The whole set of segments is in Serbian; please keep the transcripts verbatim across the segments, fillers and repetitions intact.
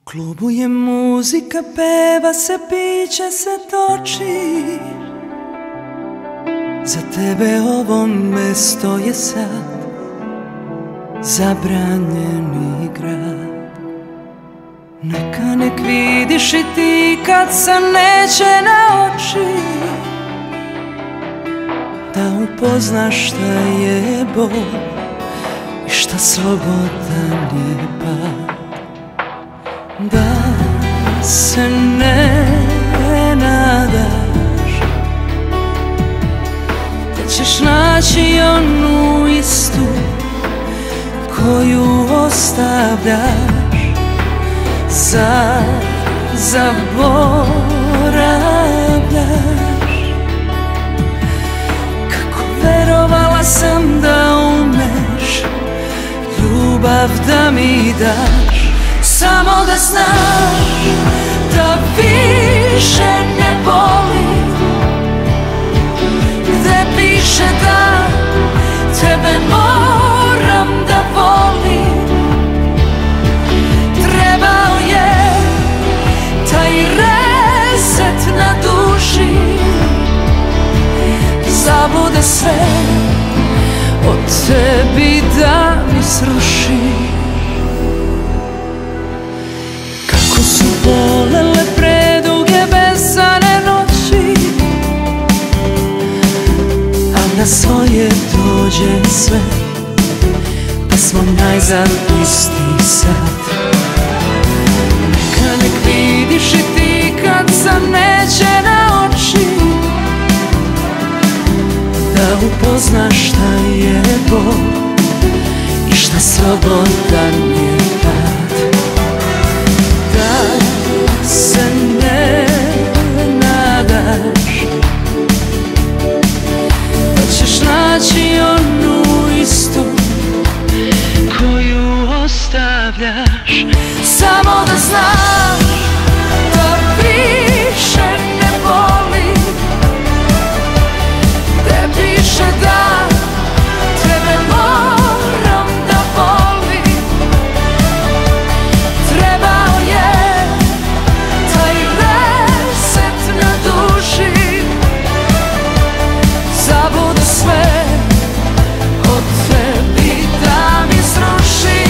klubu je muzika, peva se, piće se toči. Za tebe ovo mesto je sad zabranjeni grad. Neka nek vidiš i ti kad se neće na oči, da upoznaš šta je bol i šta slobodan je pad. Da se ne nadaš da ćeš naći onu istu koju ostavljaš. Zar zaboravljaš kako verovala sam da umeš ljubav da mi daš. Samo da znaš da više ne boli, gde piše da tebe moram da volim. Trebao je taj reset na duši, zabude sve od tebi da mi sruši. Su bolele preduge besane noći, a na svoje dođe sve, pa smo najzad isti sad. Neka nek vidiš i ti kad sam neće na oči, da upoznaš šta je bol i šta slobodan je pad. Da se ne nadaš da ćeš naći onu istu koju ostavljaš. Samo da znaš da više ne boli, gde piše da tebe moram da volim. Trebao je taj reset na duši, zabude sve od tebi da mi sruši.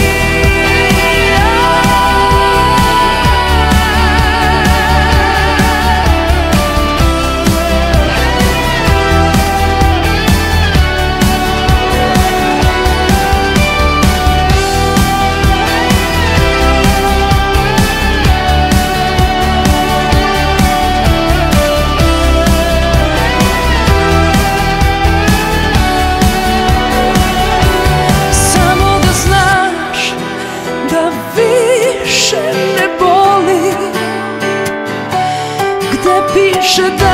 Više ne boli, gde piše da